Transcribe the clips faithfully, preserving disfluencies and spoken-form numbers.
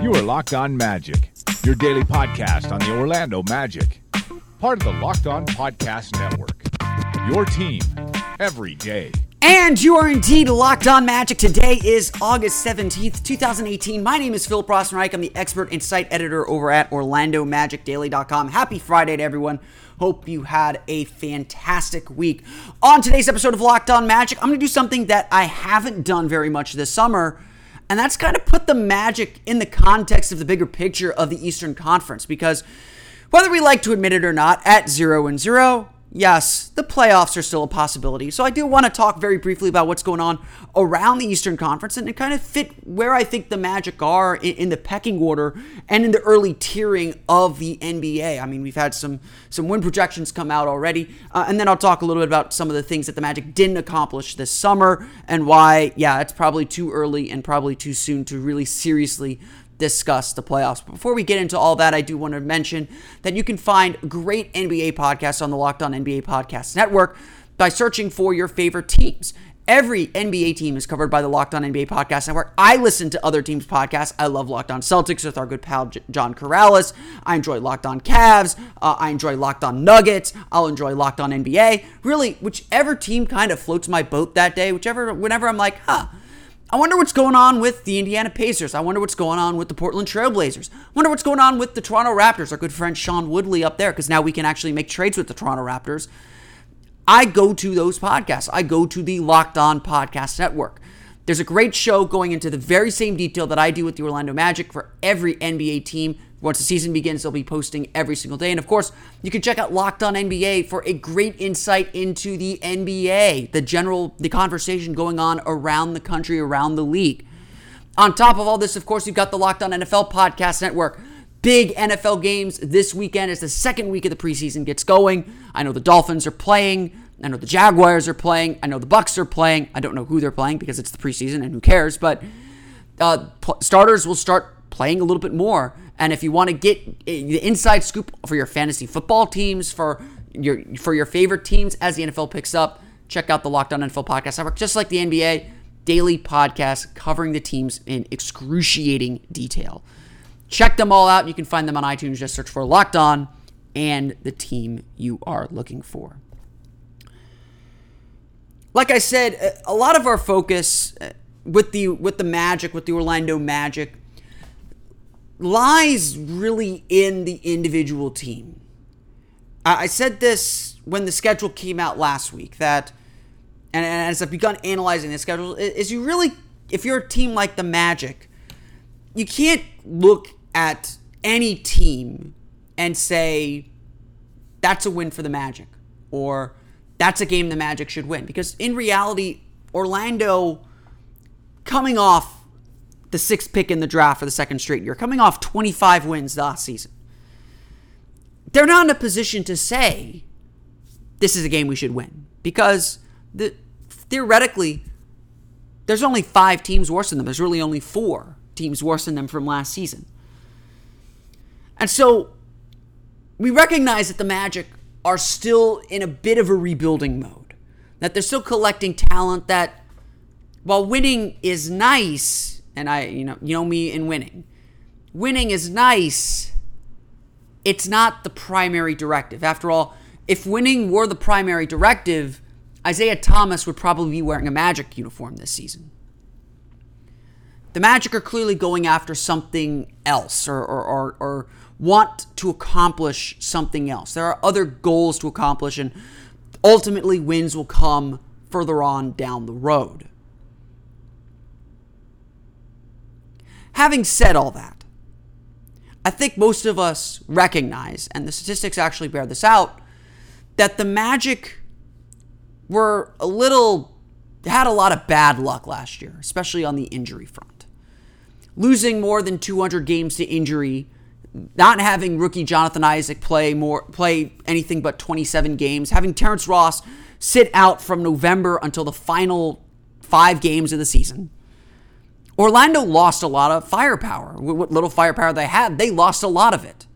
You are Locked On Magic, your daily podcast on the Orlando Magic. Part of the Locked On Podcast Network. Your team every day. And you are indeed Locked On Magic. Today is August seventeenth, twenty eighteen. My name is Philip Rossman-Reich. I'm the expert and site editor over at Orlando Magic Daily dot com. Happy Friday to everyone. Hope you had a fantastic week. On today's episode of Locked On Magic, I'm going to do something that I haven't done very much this summer, and that's kind of put the Magic in the context of the bigger picture of the Eastern Conference. Because whether we like to admit it or not, at zero and zero, yes, the playoffs are still a possibility. So I do want to talk very briefly about what's going on around the Eastern Conference and to kind of fit where I think the Magic are in, in the pecking order and in the early tiering of the N B A. I mean, we've had some, some win projections come out already. Uh, and then I'll talk a little bit about some of the things that the Magic didn't accomplish this summer and why, yeah, it's probably too early and probably too soon to really seriously discuss the playoffs. But before we get into all that, I do want to mention that you can find great N B A podcasts on the Locked On N B A Podcast Network by searching for your favorite teams. Every N B A team is covered by the Locked On N B A Podcast Network. I listen to other teams' podcasts. I love Locked On Celtics with our good pal J- John Corrales. I enjoy Locked On Cavs. Uh, I enjoy Locked On Nuggets. I'll enjoy Locked On N B A. Really, whichever team kind of floats my boat that day, whichever, whenever I'm like, huh, I wonder what's going on with the Indiana Pacers. I wonder what's going on with the Portland Trail Blazers. I wonder what's going on with the Toronto Raptors. Our good friend Sean Woodley up there, because now we can actually make trades with the Toronto Raptors. I go to those podcasts. I go to the Locked On Podcast Network. There's a great show going into the very same detail that I do with the Orlando Magic for every N B A team. Once the season begins, they'll be posting every single day. And of course, you can check out Locked On N B A for a great insight into the N B A, the general, the conversation going on around the country, around the league. On top of all this, of course, you've got the Locked On N F L Podcast Network. Big N F L games this weekend as the second week of the preseason gets going. I know the Dolphins are playing. I know the Jaguars are playing. I know the Bucks are playing. I don't know who they're playing because it's the preseason and who cares. But uh, starters will start playing a little bit more. And if you want to get the inside scoop for your fantasy football teams, for your for your favorite teams as the N F L picks up, check out the Locked On N F L Podcast Network. Just like the N B A, daily podcast covering the teams in excruciating detail. Check them all out. You can find them on iTunes. Just search for Locked On and the team you are looking for. Like I said, a lot of our focus with the with the Magic, with the Orlando Magic, lies really in the individual team. I said this when the schedule came out last week, that, and as I've begun analyzing the schedule, is you really, if you're a team like the Magic, you can't look at any team and say, that's a win for the Magic, or that's a game the Magic should win. Because in reality, Orlando, coming off the sixth pick in the draft for the second straight year, coming off twenty-five wins last season, they're not in a position to say, this is a game we should win. Because the, theoretically, there's only five teams worse than them. There's really only four teams worse than them from last season. And so, we recognize that the Magic are still in a bit of a rebuilding mode. That they're still collecting talent that, while winning is nice, and I, you know, you know me in winning. Winning is nice. It's not the primary directive. After all, if winning were the primary directive, Isaiah Thomas would probably be wearing a Magic uniform this season. The Magic are clearly going after something else, or or, or, or want to accomplish something else. There are other goals to accomplish, and ultimately wins will come further on down the road. Having said all that, I think most of us recognize, and the statistics actually bear this out, that the Magic were a little, had a lot of bad luck last year, especially on the injury front. Losing more than two hundred games to injury, not having rookie Jonathan Isaac play more play anything but twenty-seven games, having Terrence Ross sit out from November until the final five games of the season. Orlando lost a lot of firepower. What little firepower they had, they lost a lot of it.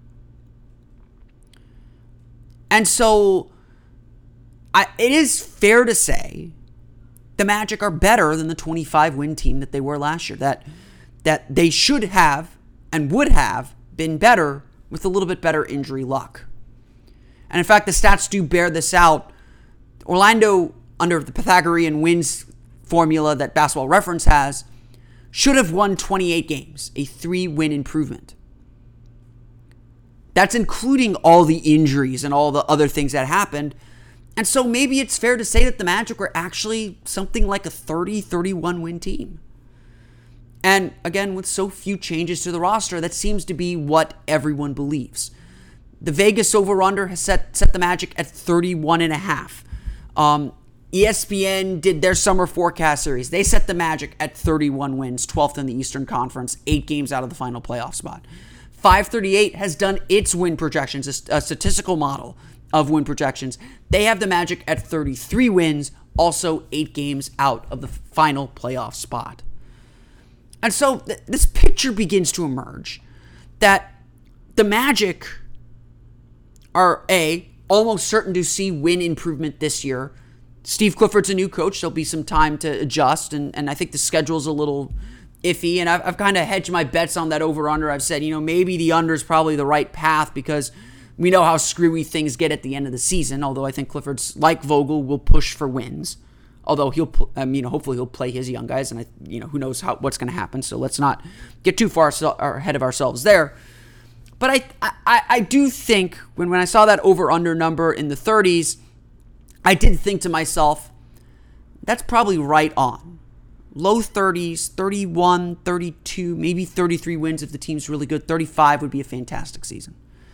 And so, I, it is fair to say the Magic are better than the twenty-five win team that they were last year. That, that they should have and would have been better with a little bit better injury luck. And in fact, the stats do bear this out. Orlando, under the Pythagorean wins formula that Basketball Reference has, should have won twenty-eight games, a three-win improvement. That's including all the injuries and all the other things that happened. And so maybe it's fair to say that the Magic were actually something like a thirty, thirty-one win team. And again, with so few changes to the roster, that seems to be what everyone believes. The Vegas over-under has set, set the Magic at thirty-one and a half. Um, E S P N did their summer forecast series. They set the Magic at thirty-one wins, twelfth in the Eastern Conference, eight games out of the final playoff spot. five thirty-eight has done its win projections, a statistical model of win projections. They have the Magic at thirty-three wins, also eight games out of the final playoff spot. And so th- this picture begins to emerge that the Magic are, A, almost certain to see win improvement this year. Steve Clifford's a new coach. There'll be some time to adjust, and, and I think the schedule's a little iffy, and I've, I've kind of hedged my bets on that over-under. I've said, you know, maybe the under is probably the right path because we know how screwy things get at the end of the season, although I think Clifford's, like Vogel, will push for wins. Although he'll, um, you know, hopefully he'll play his young guys, and I, you know, who knows how what's going to happen. So let's not get too far ahead of ourselves there. But I, I, I do think when, when I saw that over-under number in the thirties, I did think to myself, that's probably right on. Low thirties, thirty-one, thirty-two, maybe thirty-three wins if the team's really good. thirty-five would be a fantastic season.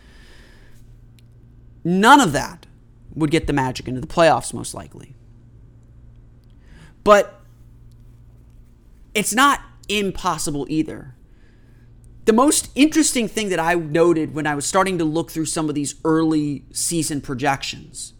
None of that would get the Magic into the playoffs, most likely. But it's not impossible either. The most interesting thing that I noted when I was starting to look through some of these early season projections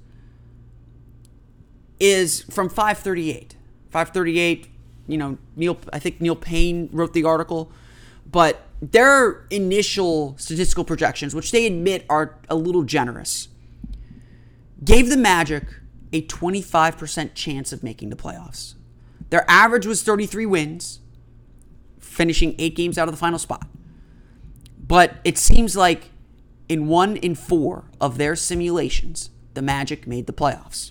is from five thirty-eight. five thirty-eight, you know, Neil, I think Neil Payne wrote the article, but their initial statistical projections, which they admit are a little generous, gave the Magic a twenty-five percent chance of making the playoffs. Their average was thirty-three wins, finishing eight games out of the final spot. But it seems like in one in four of their simulations, the Magic made the playoffs.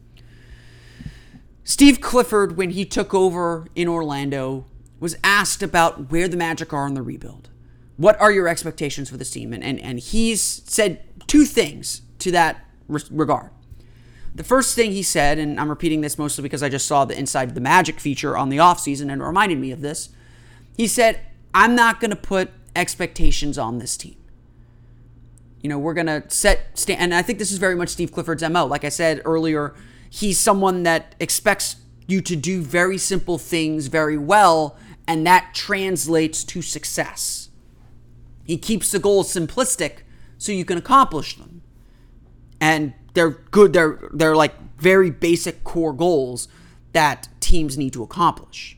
Steve Clifford, when he took over in Orlando, was asked about where the Magic are in the rebuild. What are your expectations for this team? And, and, and he's said two things to that re- regard. The first thing he said, and I'm repeating this mostly because I just saw the Inside the Magic feature on the offseason and it reminded me of this. He said, I'm not going to put expectations on this team. You know, we're going to set, sta- and I think this is very much Steve Clifford's M O. Like I said earlier, he's someone that expects you to do very simple things very well, and that translates to success. He keeps the goals simplistic so you can accomplish them. And they're good, they're they're like very basic core goals that teams need to accomplish.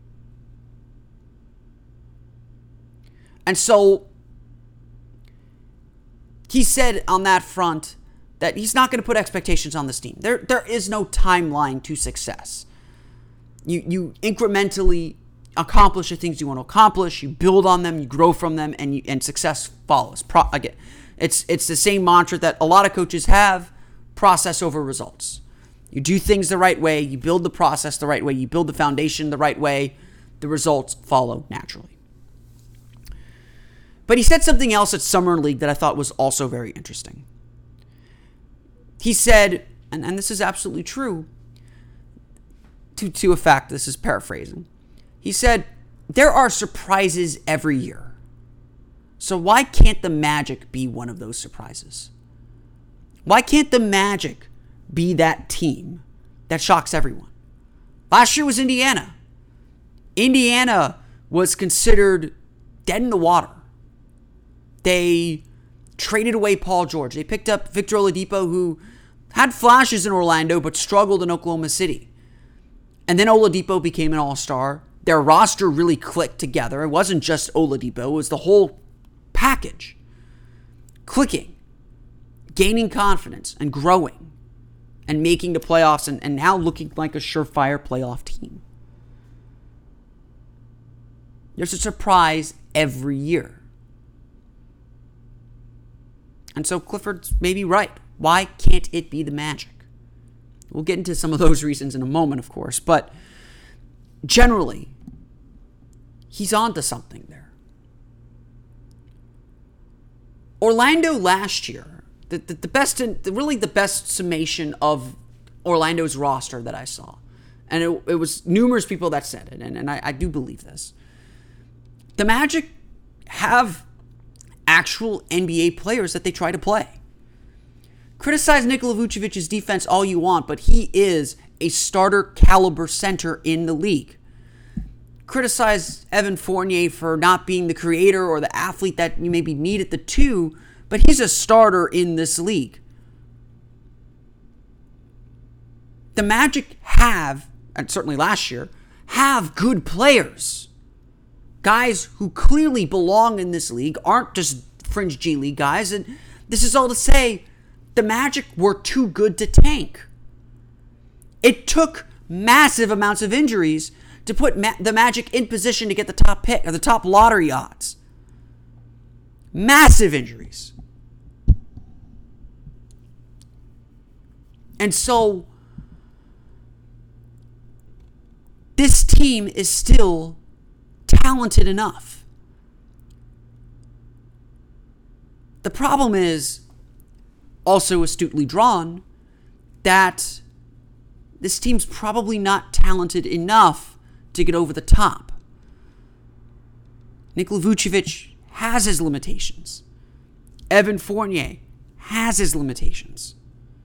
And so he said on that front that he's not going to put expectations on this team. There there is no timeline to success. You you incrementally accomplish the things you want to accomplish, you build on them, you grow from them, and you, and success follows. Pro, again, it's it's the same mantra that a lot of coaches have, process over results. You do things the right way, you build the process the right way, you build the foundation the right way, the results follow naturally. But he said something else at Summer League that I thought was also very interesting. He said, and, and this is absolutely true, to, to a fact, this is paraphrasing. He said, there are surprises every year. So why can't the Magic be one of those surprises? Why can't the Magic be that team that shocks everyone? Last year was Indiana. Indiana was considered dead in the water. They traded away Paul George. They picked up Victor Oladipo, who had flashes in Orlando but struggled in Oklahoma City. And then Oladipo became an all-star. Their roster really clicked together. It wasn't just Oladipo. It was the whole package. Clicking, gaining confidence, and growing, and making the playoffs, and, and now looking like a surefire playoff team. There's a surprise every year. And so Clifford's maybe right. Why can't it be the Magic? We'll get into some of those reasons in a moment, of course. But generally, he's on to something there. Orlando last year, the, the, the best, the, really the best summation of Orlando's roster that I saw. And it, it was numerous people that said it, and, and I, I do believe this. The Magic have actual N B A players that they try to play. Criticize Nikola Vucevic's defense all you want, but he is a starter caliber center in the league. Criticize Evan Fournier for not being the creator or the athlete that you maybe need at the two, but he's a starter in this league. The Magic have, and certainly last year, have good players. Guys who clearly belong in this league, aren't just fringe G League guys. And this is all to say, the Magic were too good to tank. It took massive amounts of injuries to put Ma- the Magic in position to get the top pick or the top lottery odds. Massive injuries. And so this team is still talented enough. The problem is also astutely drawn that this team's probably not talented enough to get over the top. Nikola Vucevic has his limitations. Evan Fournier has his limitations.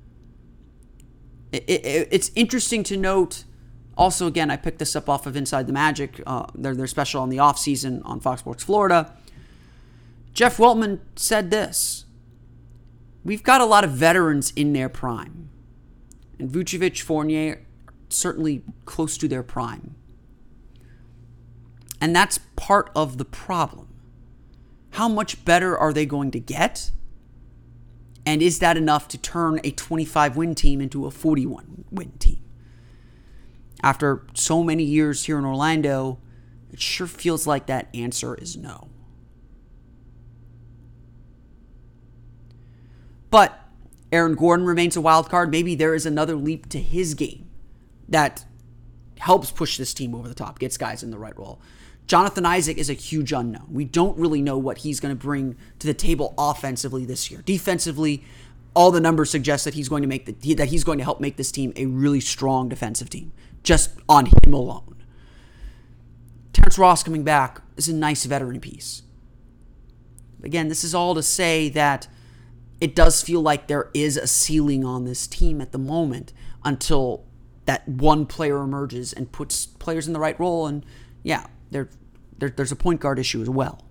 It, it, it's interesting to note. Also, again, I picked this up off of Inside the Magic. Uh, they're, they're special on the offseason on Fox Sports Florida. Jeff Weltman said this. We've got a lot of veterans in their prime. And Vucevic, Fournier are certainly close to their prime. And that's part of the problem. How much better are they going to get? And is that enough to turn a twenty-five win team into a forty-one win team? After so many years here in Orlando, it sure feels like that answer is no. But Aaron Gordon remains a wild card. Maybe there is another leap to his game that helps push this team over the top, gets guys in the right role. Jonathan Isaac is a huge unknown. We don't really know what he's going to bring to the table offensively this year. Defensively, all the numbers suggest that he's going to make the, that he's going to help make this team a really strong defensive team, just on him alone. Terrence Ross coming back is a nice veteran piece. Again, this is all to say that it does feel like there is a ceiling on this team at the moment until that one player emerges and puts players in the right role. And yeah, there, there there's a point guard issue as well.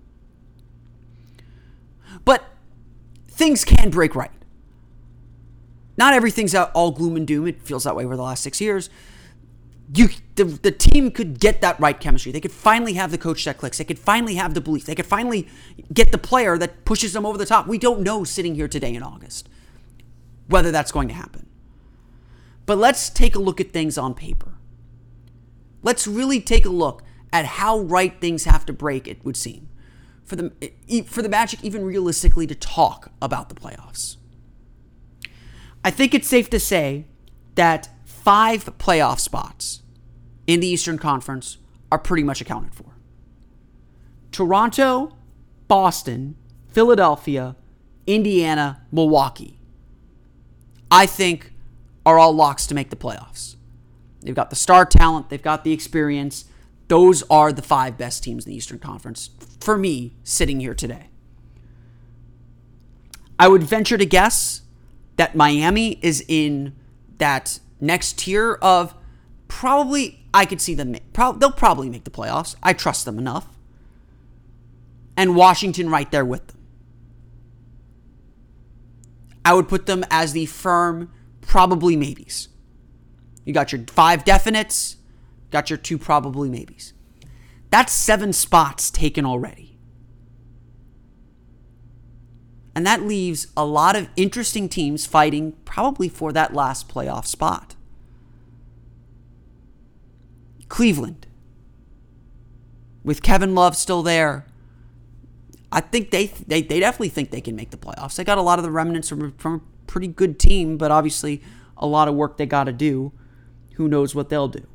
But things can break right. Not everything's out all gloom and doom. It feels that way over the last six years. You, the, the team could get that right chemistry. They could finally have the coach that clicks. They could finally have the belief. They could finally get the player that pushes them over the top. We don't know sitting here today in August whether that's going to happen. But let's take a look at things on paper. Let's really take a look at how right things have to break, it would seem, for the, for the Magic even realistically to talk about the playoffs. I think it's safe to say that five playoff spots in the Eastern Conference are pretty much accounted for. Toronto, Boston, Philadelphia, Indiana, Milwaukee, I think are all locks to make the playoffs. They've got the star talent. They've got the experience. Those are the five best teams in the Eastern Conference for me sitting here today. I would venture to guess that Miami is in that next tier of probably, I could see them, make, pro- they'll probably make the playoffs. I trust them enough. And Washington right there with them. I would put them as the firm probably maybes. You got your five definites, got your two probably maybes. That's seven spots taken already. And that leaves a lot of interesting teams fighting probably for that last playoff spot. Cleveland, with Kevin Love still there, I think they, they they definitely think they can make the playoffs. They got a lot of the remnants from, from a pretty good team, but obviously a lot of work they got to do. Who knows what they'll do?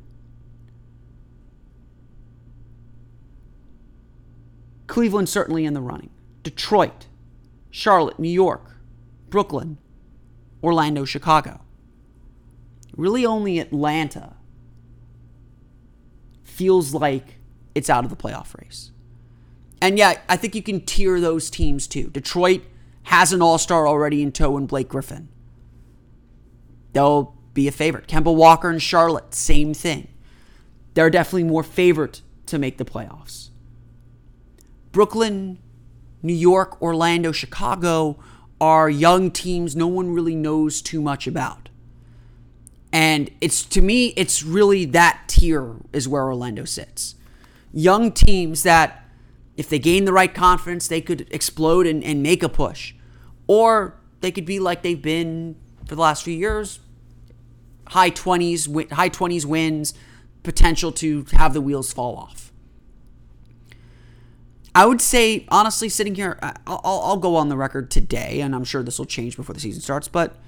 Cleveland certainly in the running. Detroit, Charlotte, New York, Brooklyn, Orlando, Chicago. Really only Atlanta feels like it's out of the playoff race. And yeah, I think you can tier those teams too. Detroit has an all-star already in tow in Blake Griffin. They'll be a favorite. Kemba Walker and Charlotte, same thing. They're definitely more favorite to make the playoffs. Brooklyn, New York, Orlando, Chicago are young teams no one really knows too much about. And it's, to me, it's really that tier is where Orlando sits. Young teams that, if they gain the right confidence, they could explode and, and make a push. Or they could be like they've been for the last few years, high twenties, high twenties wins, potential to have the wheels fall off. I would say, honestly, sitting here, I'll, I'll go on the record today, and I'm sure this will change before the season starts, but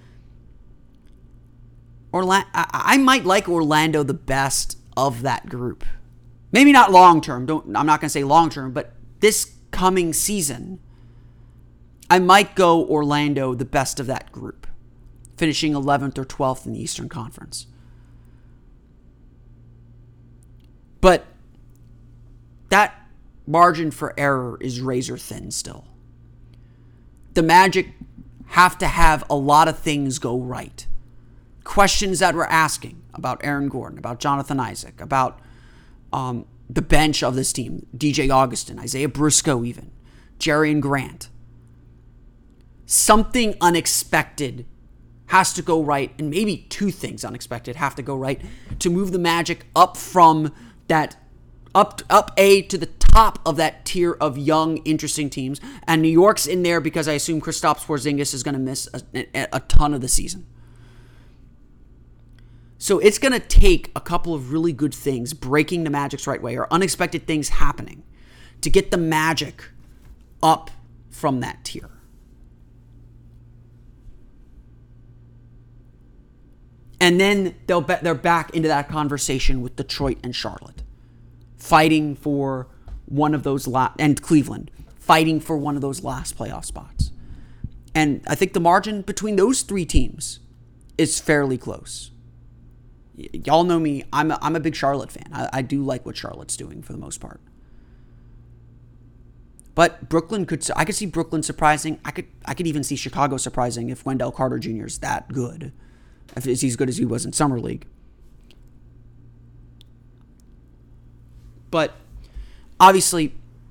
Orlando, I might like Orlando the best of that group. Maybe not long term. Don't I'm not going to say long term, but this coming season, I might go Orlando the best of that group, finishing eleventh or twelfth in the Eastern Conference. But that margin for error is razor thin still. The Magic have to have a lot of things go right. Questions that we're asking about Aaron Gordon, about Jonathan Isaac, about um, the bench of this team, D J Augustin, Isaiah Briscoe even, Jerian Grant. Something unexpected has to go right, and maybe two things unexpected have to go right to move the Magic up from that, up, up A to the top of that tier of young, interesting teams. And New York's in there because I assume Kristaps Porzingis is going to miss a, a, a ton of the season. So it's going to take a couple of really good things breaking the Magic's right way or unexpected things happening to get the Magic up from that tier. And then they'll be, they're back into that conversation with Detroit and Charlotte, fighting for one of those la- and Cleveland, fighting for one of those last playoff spots. And I think the margin between those three teams is fairly close. Y- y'all know me. I'm a, I'm a big Charlotte fan. I, I do like what Charlotte's doing for the most part. But Brooklyn could, I could see Brooklyn surprising. I could, I could even see Chicago surprising if Wendell Carter Junior is that good. If he's as good as he was in Summer League. But obviously,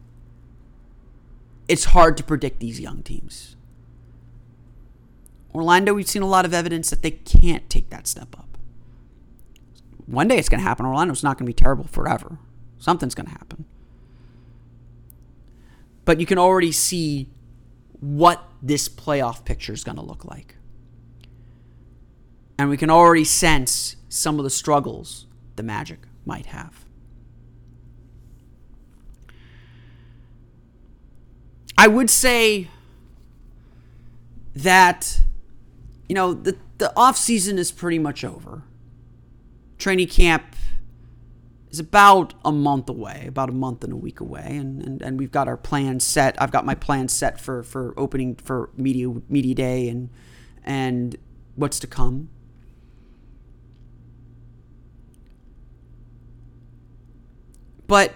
it's hard to predict these young teams. Orlando, we've seen a lot of evidence that they can't take that step up. One day it's going to happen. Orlando's not going to be terrible forever. Something's going to happen. But you can already see what this playoff picture is going to look like. And we can already sense some of the struggles the Magic might have. I would say that, you know, the, the offseason is pretty much over. Training camp is about a month away, about a month and a week away. And, and, and we've got our plans set. I've got my plans set for, for opening for media media day and and what's to come. But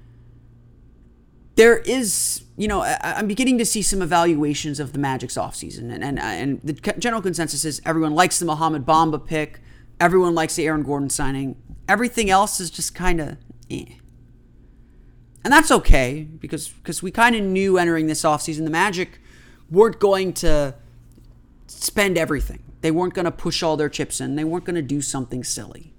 there is, you know, I'm beginning to see some evaluations of the Magic's offseason. And, and, and the general consensus is everyone likes the Mohamed Bamba pick. Everyone likes the Aaron Gordon signing. Everything else is just kind of eh. And that's okay, because because we kind of knew entering this offseason the Magic weren't going to spend everything. They weren't going to push all their chips in. They weren't going to do something silly.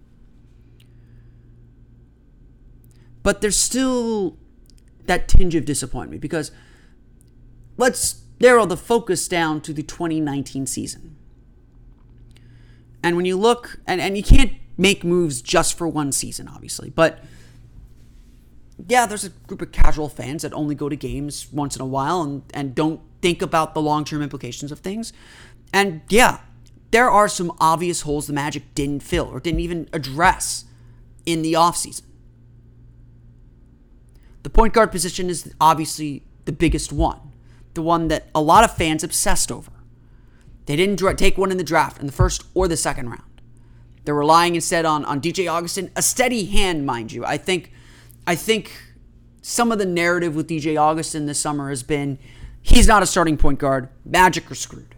But there's still that tinge of disappointment, because let's narrow the focus down to the twenty nineteen season. And when you look, and, and you can't make moves just for one season, obviously, but yeah, there's a group of casual fans that only go to games once in a while and, and don't think about the long-term implications of things. And yeah, there are some obvious holes the Magic didn't fill or didn't even address in the offseason. The point guard position is obviously the biggest one, the one that a lot of fans obsessed over. They didn't dra- take one in the draft in the first or the second round. They're relying instead on, on D J Augustin, a steady hand, mind you. I think, I think some of the narrative with D J Augustin this summer has been he's not a starting point guard. Magic are screwed.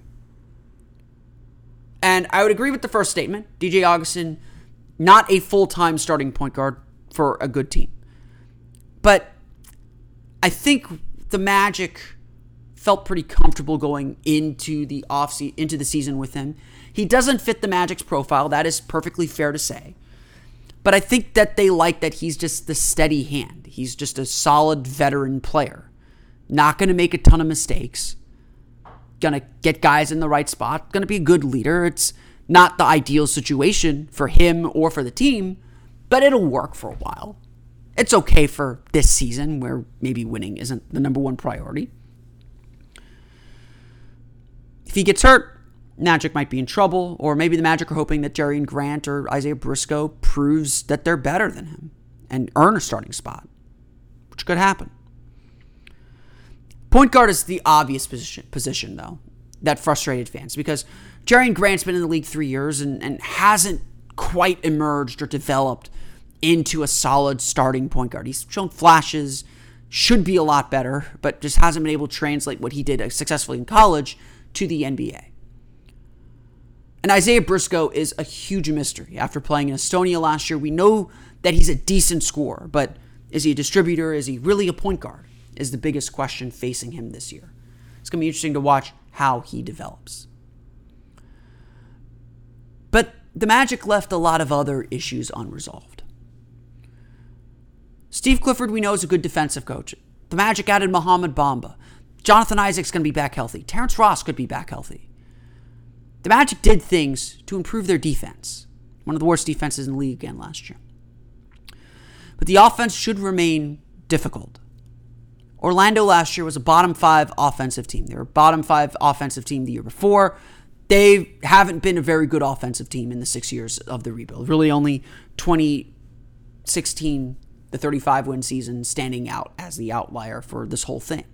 And I would agree with the first statement. D J Augustin, not a full-time starting point guard for a good team. But I think the Magic felt pretty comfortable going into the off se- into the season with him. He doesn't fit the Magic's profile. That is perfectly fair to say. But I think that they like that he's just the steady hand. He's just a solid veteran player. Not going to make a ton of mistakes. Going to get guys in the right spot. Going to be a good leader. It's not the ideal situation for him or for the team, but it'll work for a while. It's okay for this season where maybe winning isn't the number one priority. If he gets hurt, Magic might be in trouble, or maybe the Magic are hoping that Jerry Grant or Isaiah Briscoe proves that they're better than him and earn a starting spot, which could happen. Point guard is the obvious position, position though, that frustrated fans because Jerry Grant's been in the league three years and, and hasn't quite emerged or developed into a solid starting point guard. He's shown flashes, should be a lot better, but just hasn't been able to translate what he did successfully in college to the N B A. And Isaiah Briscoe is a huge mystery. After playing in Estonia last year, we know that he's a decent scorer, but is he a distributor? Is he really a point guard? Is the biggest question facing him this year. It's going to be interesting to watch how he develops. But the Magic left a lot of other issues unresolved. Steve Clifford, we know, is a good defensive coach. The Magic added Mohamed Bamba. Jonathan Isaac's going to be back healthy. Terrence Ross could be back healthy. The Magic did things to improve their defense. One of the worst defenses in the league again last year. But the offense should remain difficult. Orlando last year was a bottom five offensive team. They were a bottom five offensive team the year before. They haven't been a very good offensive team in the six years of the rebuild. Really only twenty sixteen, the thirty-five win season, standing out as the outlier for this whole thing.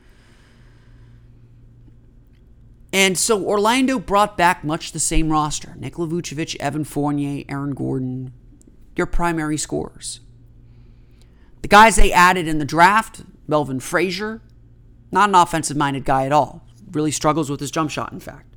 And so Orlando brought back much the same roster. Nikola Vucevic, Evan Fournier, Aaron Gordon, your primary scorers. The guys they added in the draft, Melvin Frazier, not an offensive-minded guy at all. Really struggles with his jump shot, in fact.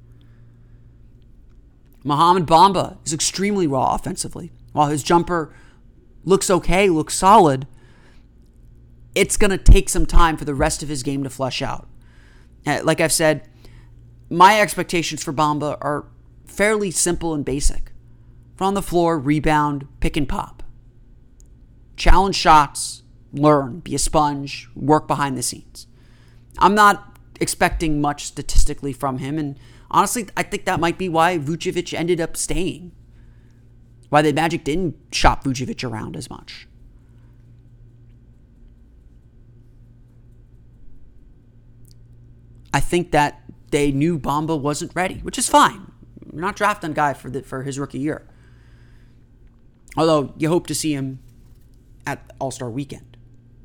Mohamed Bamba is extremely raw offensively. While his jumper looks okay, looks solid, it's going to take some time for the rest of his game to flesh out. Like I've said, my expectations for Bamba are fairly simple and basic. From the floor, rebound, pick and pop. Challenge shots, learn, be a sponge, work behind the scenes. I'm not expecting much statistically from him, and honestly, I think that might be why Vucevic ended up staying. Why the Magic didn't shop Vucevic around as much. I think that they knew Bamba wasn't ready, which is fine. You're not drafting a guy for the, for his rookie year. Although you hope to see him at All-Star Weekend.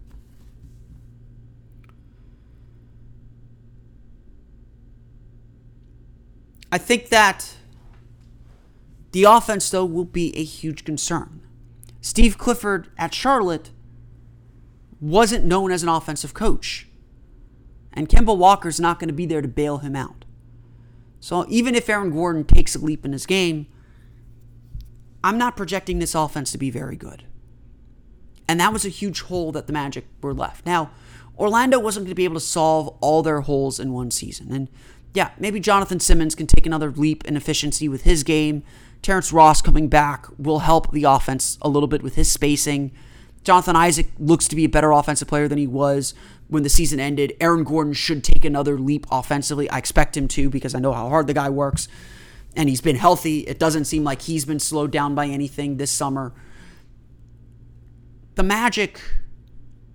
I think that the offense, though, will be a huge concern. Steve Clifford at Charlotte wasn't known as an offensive coach. And Kemba Walker's not going to be there to bail him out. So even if Aaron Gordon takes a leap in his game, I'm not projecting this offense to be very good. And that was a huge hole that the Magic were left. Now, Orlando wasn't going to be able to solve all their holes in one season. And yeah, maybe Jonathan Simmons can take another leap in efficiency with his game. Terrence Ross coming back will help the offense a little bit with his spacing. Jonathan Isaac looks to be a better offensive player than he was when the season ended. Aaron Gordon should take another leap offensively. I expect him to because I know how hard the guy works. And he's been healthy. It doesn't seem like he's been slowed down by anything this summer. The Magic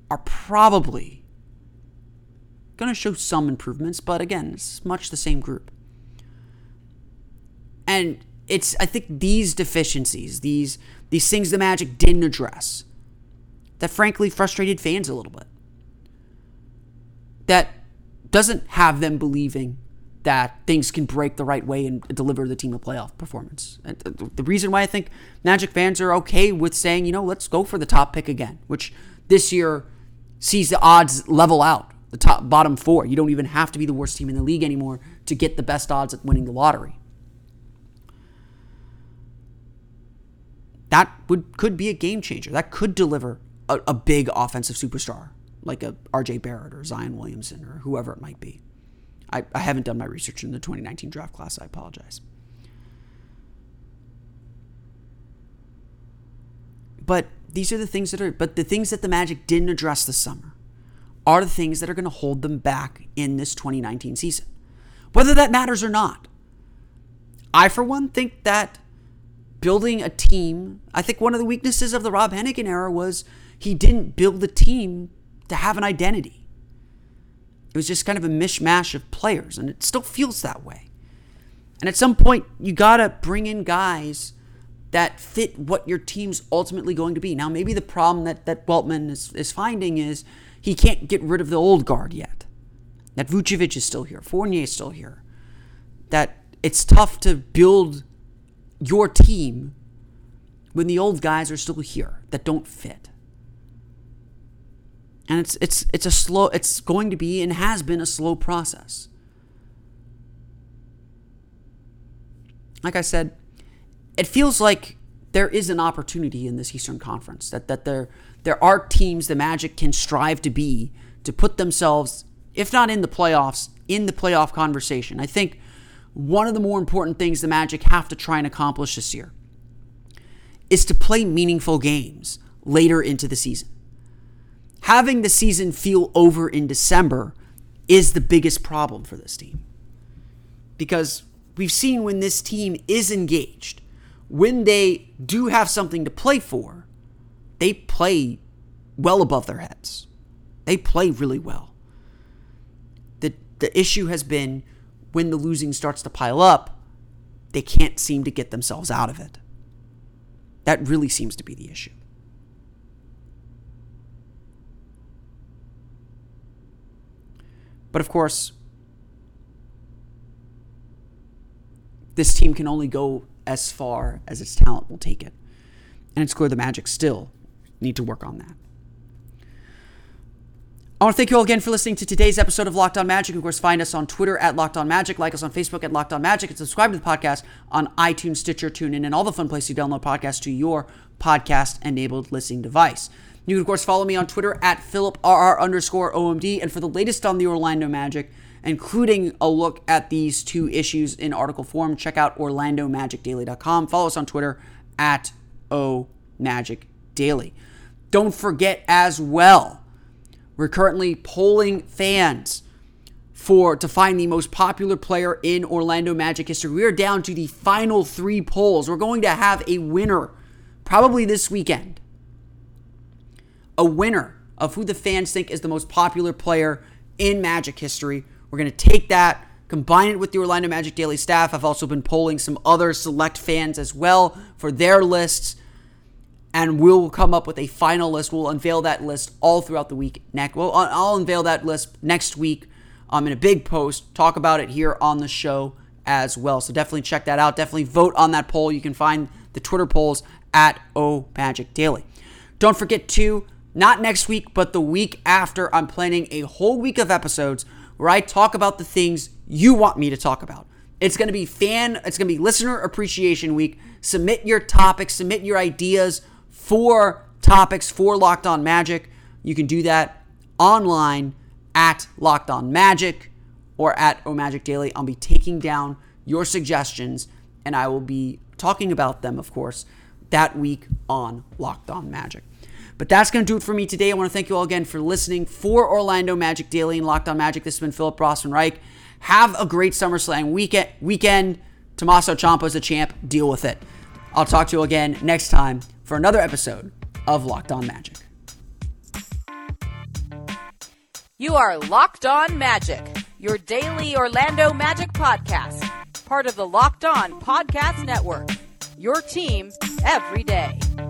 are probably going to show some improvements, but again, it's much the same group. And it's, I think, these deficiencies, these these things the Magic didn't address, that frankly frustrated fans a little bit. That doesn't have them believing that things can break the right way and deliver the team a playoff performance. And the reason why I think Magic fans are okay with saying, you know, let's go for the top pick again, which this year sees the odds level out, the top bottom four. You don't even have to be the worst team in the league anymore to get the best odds at winning the lottery. That would could be a game changer. That could deliver a, a big offensive superstar like a R J Barrett or Zion Williamson or whoever it might be. I, I haven't done my research in the twenty nineteen draft class. I apologize. But these are the things that are, but the things that the Magic didn't address this summer are the things that are going to hold them back in this twenty nineteen season. Whether that matters or not. I, for one, think that building a team, I think one of the weaknesses of the Rob Hennigan era was he didn't build a team to have an identity. It was just kind of a mishmash of players, and it still feels that way. And at some point, you got to bring in guys that fit what your team's ultimately going to be. Now, maybe the problem that, that Weltman is, is finding is he can't get rid of the old guard yet. That Vucevic is still here. Fournier is still here. That it's tough to build your team when the old guys are still here that don't fit. And it's it's it's a slow it's going to be and has been a slow process. Like I said, it feels like there is an opportunity in this Eastern Conference that that there there are teams the Magic can strive to be to put themselves, if not in the playoffs, in the playoff conversation. I think one of the more important things the Magic have to try and accomplish this year is to play meaningful games later into the season. Having the season feel over in December is the biggest problem for this team. Because we've seen when this team is engaged, when they do have something to play for, they play well above their heads. They play really well. The, the issue has been when the losing starts to pile up, they can't seem to get themselves out of it. That really seems to be the issue. But of course, this team can only go as far as its talent will take it. And it's clear the Magic still need to work on that. I want to thank you all again for listening to today's episode of Locked On Magic. Of course, find us on Twitter at Locked On Magic, like us on Facebook at Locked On Magic, and subscribe to the podcast on iTunes, Stitcher, TuneIn, and all the fun places to download podcasts to your podcast-enabled listening device. You can, of course, follow me on Twitter at PhilipRR underscore OMD, and for the latest on the Orlando Magic, including a look at these two issues in article form, check out Orlando Magic Daily dot com. Follow us on Twitter at O Magic Daily. Don't forget as well, we're currently polling fans for to find the most popular player in Orlando Magic history. We are down to the final three polls. We're going to have a winner probably this weekend. A winner of who the fans think is the most popular player in Magic history. We're going to take that, combine it with the Orlando Magic Daily staff. I've also been polling some other select fans as well for their lists. And we'll come up with a final list. We'll unveil that list all throughout the week. Next, well, I'll unveil that list next week um, in a big post. Talk about it here on the show as well. So definitely check that out. Definitely vote on that poll. You can find the Twitter polls at O Magic Daily. Don't forget to, not next week, but the week after, I'm planning a whole week of episodes where I talk about the things you want me to talk about. It's going to be fan, it's going to be listener appreciation week. Submit your topics, submit your ideas for topics for Locked On Magic. You can do that online at Locked On Magic or at O Magic Daily. I'll be taking down your suggestions and I will be talking about them, of course, that week on Locked On Magic. But that's going to do it for me today. I want to thank you all again for listening for Orlando Magic Daily and Locked On Magic. This has been Philip Rossman-Reich. Have a great SummerSlam weekend. weekend. Tommaso Ciampa's a champ. Deal with it. I'll talk to you again next time for another episode of Locked On Magic. You are Locked On Magic, your daily Orlando Magic podcast, part of the Locked On Podcast Network, your team every day.